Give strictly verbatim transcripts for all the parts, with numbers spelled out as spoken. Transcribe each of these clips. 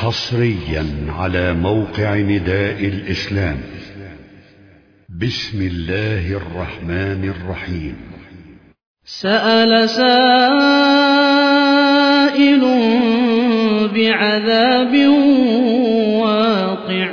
حصريا على موقع نداء الإسلام. بسم الله الرحمن الرحيم. سأل سائل بعذاب واقع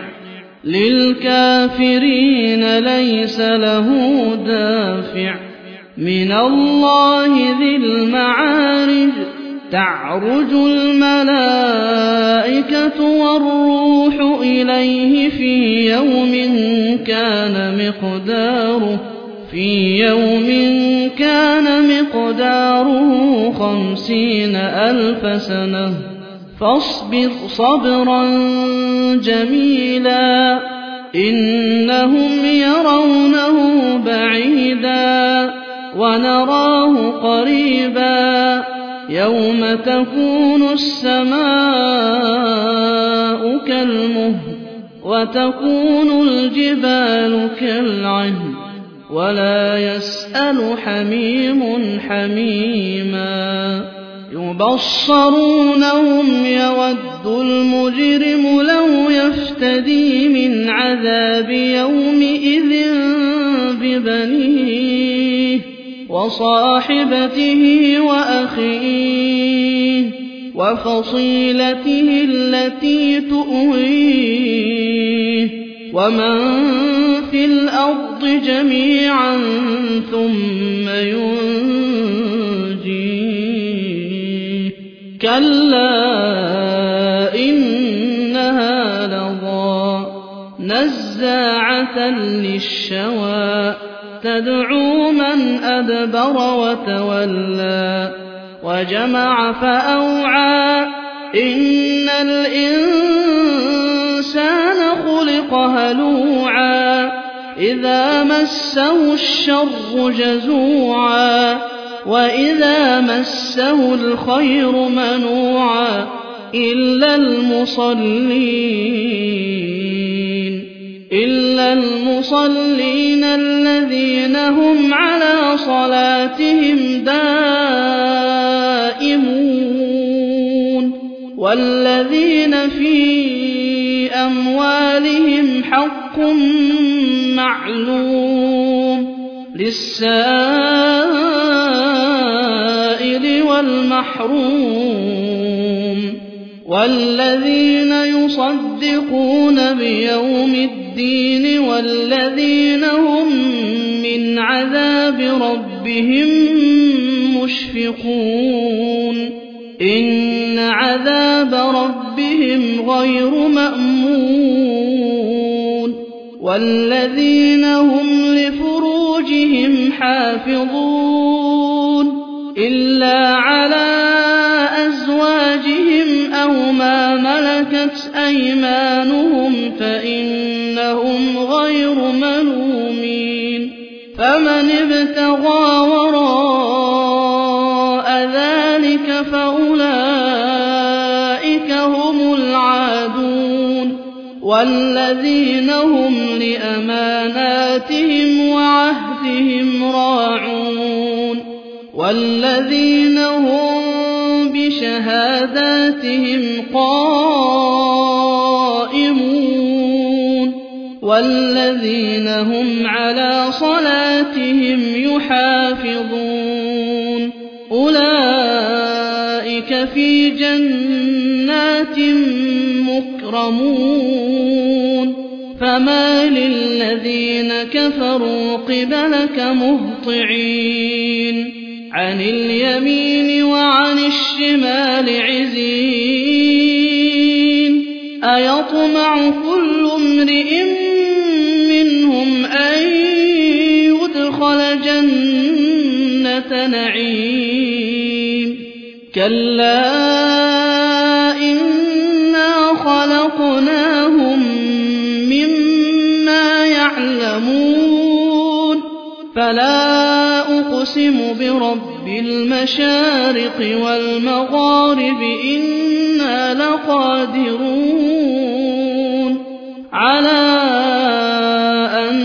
للكافرين ليس له دافع من الله ذي المعارج تعرج الملائكة والروح إليه في يوم كان مقداره في يوم كان مقداره خمسين ألف سنة فاصبر صبرا جميلا إنهم يرونه بعيدا ونراه قريبا يوم تكون السماء كالمهل وتكون الجبال كالعهن ولا يسأل حميم حميما يبصرونهم يود المجرم لو يفتدي من عذاب يومئذ ببنيه وصاحبته وأخيه وفصيلته التي تؤويه ومن في الأرض جميعا ثم ينجيه كلا إنها لظى نزاعة للشوى تدعو من أدبر وتولى وجمع فأوعى إن الإنسان خلق هلوعا إذا مسه الشر جزوعا وإذا مسه الخير منوعا إلا المصلين إلا المصلين الذين هم على صلاتهم دائمون والذين في أموالهم حق معلوم للسائل والمحروم والذين يصدقون بيوم الدين والذين هم من عذاب ربهم مشفقون إن عذاب ربهم غير مأمون والذين هم لفروجهم حافظون إلا على أزواجهم أو ما ملكت أيمانهم فإنهم غير ملومين فمن ابتغى وراء ذلك فأولئك هم العادون والذين هم لأماناتهم وعهدهم راعون والذين هم بشهاداتهم قائمون والذين هم على صلاتهم يحافظون أولئك في جنات مكرمون فما للذين كفروا قبلك مهطعين عن اليمين وعن الشمال عزين أيطمع كل امرئ منهم أن يدخل جنة نعيم كلا إنا خلقناهم مما يعلمون فلا أقسم برب المشارق والمغارب إنا لقادرون على أن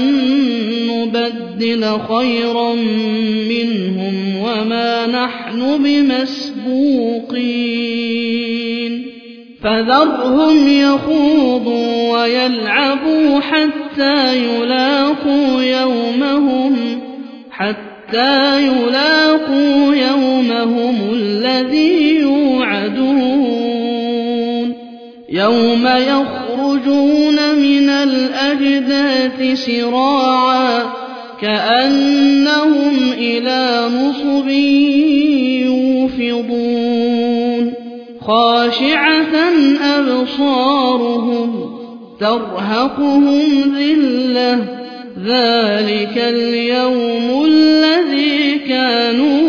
نبدل خيرا منهم وما نحن بمسبوقين فذرهم يخوضوا ويلعبوا حتى يلاقوا يومهم حتى يلاقوا يومهم الذي يوعدون يوم يخرجون من الأجداث سراعا كأنهم إلى نصب يوفضون خاشعة أبصارهم ترهقهم ذلة ذلك اليوم الذي كانوا